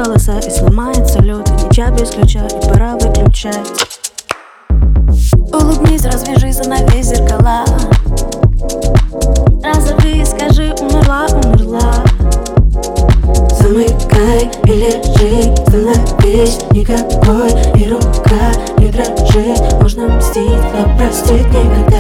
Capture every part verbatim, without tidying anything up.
голоса и сломается лед, и ничья без ключа, и пора выключать. Улыбнись, развяжи занавес зеркала, разорви и скажи: умерла, умерла. Замыкай и лежи, становись никакой, и рука не дрожит. Можно мстить, но простить никогда.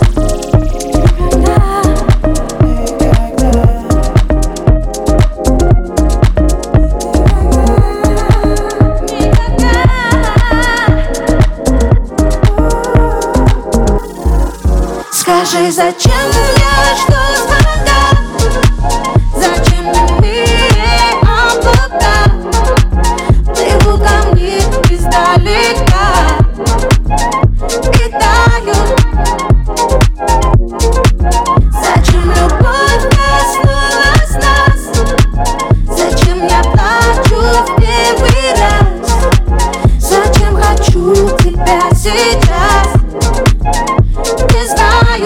Скажи, зачем я жду звонка? Зачем мне облака? Плыву ко мне издалека и таю. Зачем любовь коснулась нас? Зачем я плачу в первый раз? Зачем хочу тебя сейчас? Не знаю.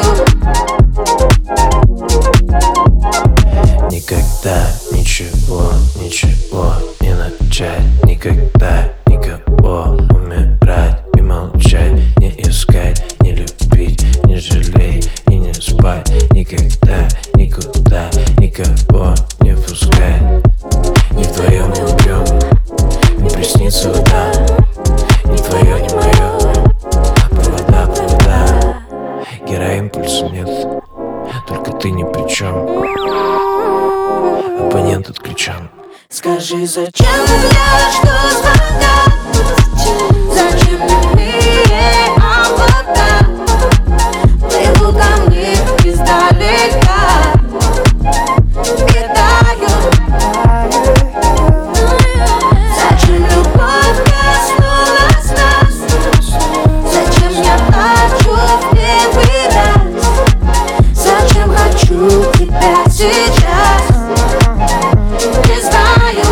Никогда ничего, ничего не начать. Никогда никого умирать и молчать. Не искать, не любить, не жалеть и не спать. Никогда, никуда, никого не пускать. Не вдвоем не убьем, не приснится вода. Не твое, не мое, провода, провода. Героимпульса нет, только ты ни при чем. Абонент отключен. Скажи, зачем я жду звонка? Зачем мне облака? Плыву ко мне издалека и таю. Зачем любовь коснулась нас? Зачем я плачу в первый раз? Зачем хочу тебя сейчас? Не знаю.